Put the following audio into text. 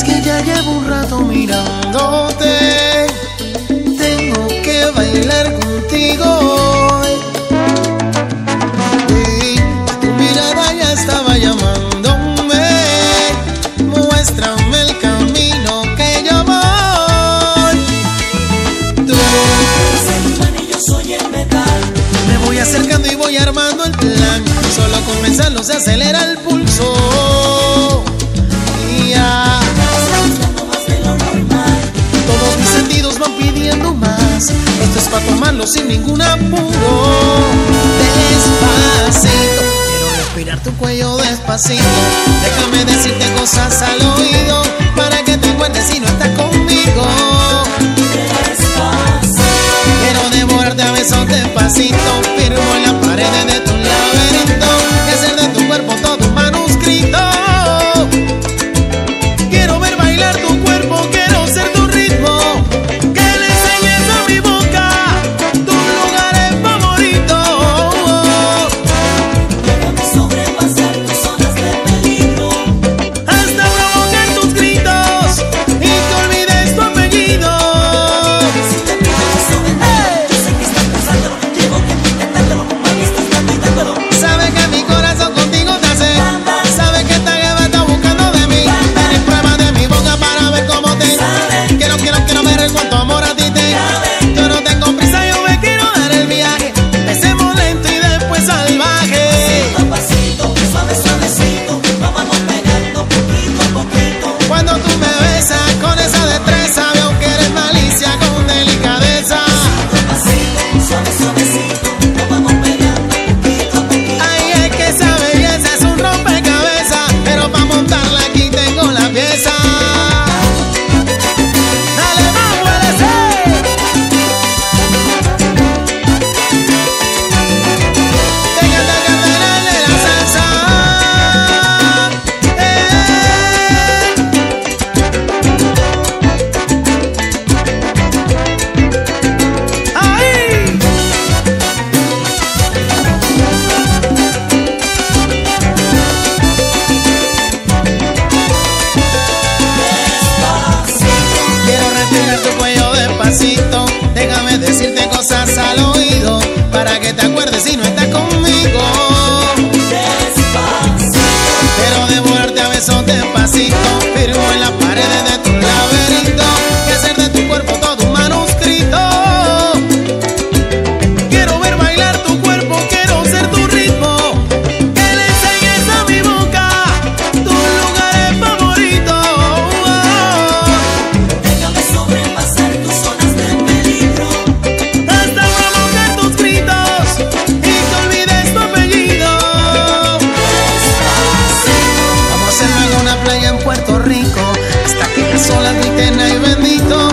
que ya llevo un rato mirándote. Tengo que bailar contigo hoy. Y tu mirada ya estaba llamándome. Muéstrame el camino que yo voy. Tú eres el imán y yo soy el metal. me voy acercando y voy armando el plan. Solo con pensarlo se acelera el pulso. Y ya todos mis sentidos van pidiendo más. Esto es para tomarlo sin ningún apuro. Despacito, quiero respirar tu cuello despacito. Déjame decirte cosas al oído para que te acuerdes si no estás conmigo. Despacito, Quiero devorarte a besos despacito. Firmo en las paredes de tu laberinto y hacer de tu cuerpo todo un manuscrito. Quiero ver bailar tu cuerpo, quiero ser tu ritmo. Que le enseñes a mi boca tus lugares favoritos. déjame sobrepasar tus zonas de peligro. Hasta provocar tus gritos y que olvides tu apellido. Si te pido eso, ven, yo sé que estás pensándolo. Llevo tiempo intentándolo, mami, estás dando y dándolo. Sabes que mi corazón contigo te hace. Sabes que esta jeva está buscando de mí. Tienes pruebas de mi boca para ver cómo te. Quiero ver cuánto amor a ti te. Yo no tengo prisa, yo me quiero dar el viaje. Empecemos lento y después salvaje. Pasito a pasito, suave, suavecito, nos vamos pegando poquito a poquito. Cuando tú me besas con esa destreza, veo que eres malicia con delicadeza. Pasito, suave, suavecito, nos vamos pegando poquito a poquito. Ay, es que esa belleza es un rompecabezas, pero para montarla aquí tengo la pieza. Dale, vamos, LC. Déjate cantar de la salsa. ¡Ay! Quiero respirar tu cuello despacito. Déjame decirte cosas al oído para que te acuerdes si no estás conmigo. Quiero devorarte a besos despacito. Firmo en las paredes de tu laberinto y hacer de tu cuerpo todo un manuscrito. Quiero ver bailar tu cuerpo, quiero ser tu ritmo. Que le enseñes a mi boca tus lugares favoritos. Déjame sobrepasar tus zonas de peligro. Hasta provocar tus gritos y que olvides tu apellido. Vamos a hacerlo en una playa en Puerto Rico hasta que las olas griten ay bendito.